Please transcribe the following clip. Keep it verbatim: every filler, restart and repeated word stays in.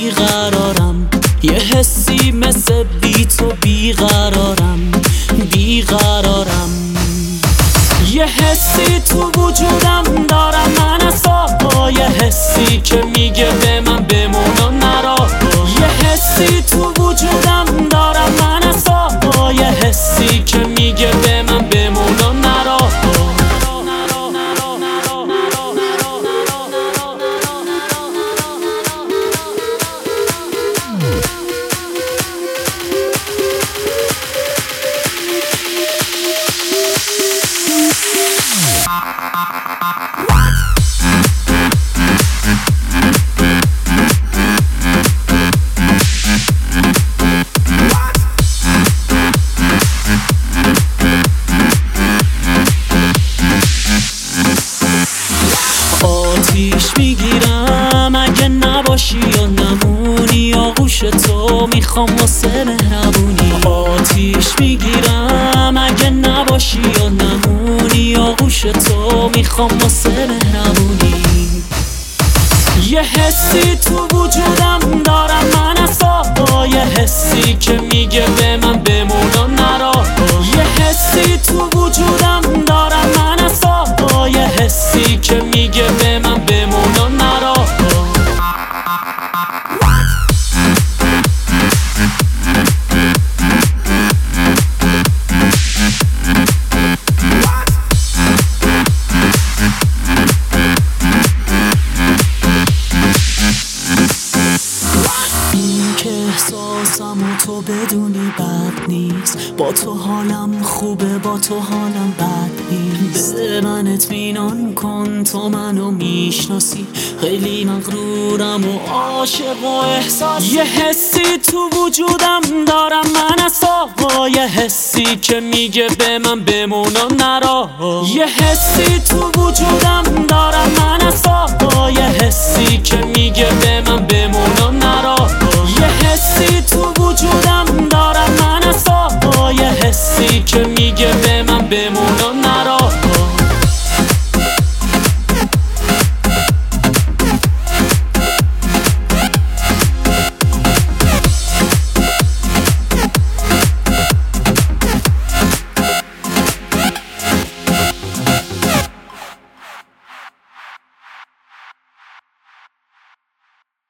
بیقرارم، یه حسی مثل بی تو بیقرارم بیقرارم. یه حسی تو وجودم دارم من اصلا، یه حسی که میگه به من بمون و نرا. یه حسی تو وجودم دارم من اصلا، یه حسی که میگه به من بمون و نرا. آتیش میگیرم اگه نباشی یا نمونی، آغوش تو میخوام واسه مهربونی. آتیش میگیرم اگه نباشی یا نمونی، آغوش تو میخوام واسه مهربونی. یه حسی تو وجودم دارم من اصلا، یه حسی که میگه به من بمون و نرا. یه حسی تو وجودم دارم من اصلا، یه حسی که میگه به من بمون و نرا. احساسم و تو بدونی بد نیست، با تو حالم خوبه با تو حالم بد نیست. به من اطمینان کن تو منو میشناسی، خیلی مغرورم و عاشق و احساسی. یه حسی تو وجودم دارم من اصلا، یه حسی که میگه به من بمون و نرا. یه حسی تو وجودم دارم من اصلا، یه حسی